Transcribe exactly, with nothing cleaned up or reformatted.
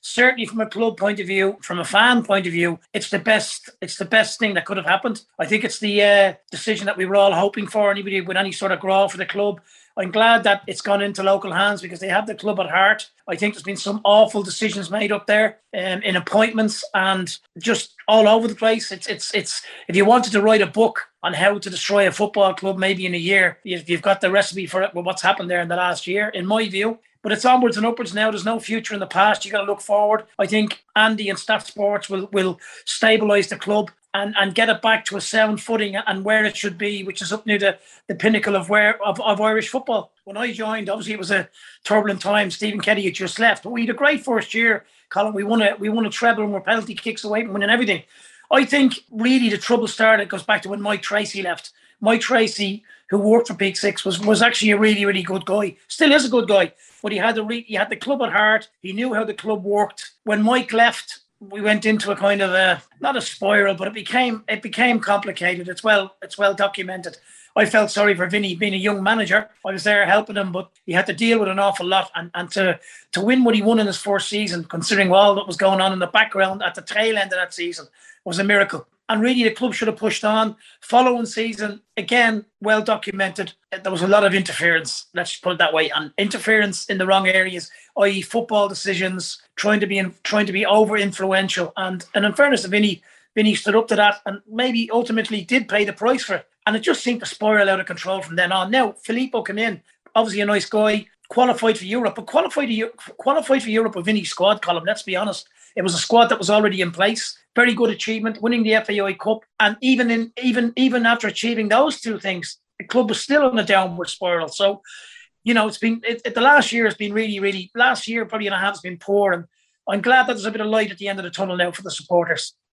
certainly from a club point of view, from a fan point of view, it's the best. It's the best thing that could have happened. I think it's the uh, decision that we were all hoping for. Anybody with any sort of grow for the club, I'm glad that it's gone into local hands because they have the club at heart. I think there's been some awful decisions made up there um, in appointments and just all over the place. It's it's it's. If you wanted to write a book on how to destroy a football club, maybe in a year, you've got the recipe for it with what's happened there in the last year, in my view. But it's onwards and upwards now. There's no future in the past. You got to look forward. I think Andy and Stat Sports will will stabilise the club and, and get it back to a sound footing and where it should be, which is up near the, the pinnacle of where of, of Irish football. When I joined, obviously it was a turbulent time. Stephen Kenny had just left, but we had a great first year, Colin. We won a we won a treble and we're penalty kicks away from winning everything. I think really the trouble started goes back to when Mike Tracy left. Mike Tracy, who worked for Peak Six, was was actually a really, really good guy. Still is a good guy, but he had the re- he had the club at heart. He knew how the club worked. When Mike left, we went into a kind of a not a spiral, but it became it became complicated. It's well it's well documented. I felt sorry for Vinny being a young manager. I was there helping him, but he had to deal with an awful lot. And, and to to win what he won in his first season, considering all that was going on in the background at the tail end of that season, was a miracle. And really, the club should have pushed on. Following season, again, well documented. There was a lot of interference, let's put it that way, and interference in the wrong areas, that is, football decisions, trying to be in, trying to be over influential. And and in fairness to Vinny, Vinny stood up to that, and maybe ultimately did pay the price for it. And it just seemed to spiral out of control from then on. Now, Filippo came in, obviously a nice guy, qualified for Europe, but qualified to, qualified for Europe with Vinny's squad, Colin. Let's be honest. It was a squad that was already in place. Very good achievement, winning the F A I Cup. And even in even even after achieving those two things, the club was still on a downward spiral. So, you know, it's been it, it, the last year has been really, really, last year probably and a half has been poor. And I'm glad that there's a bit of light at the end of the tunnel now for the supporters.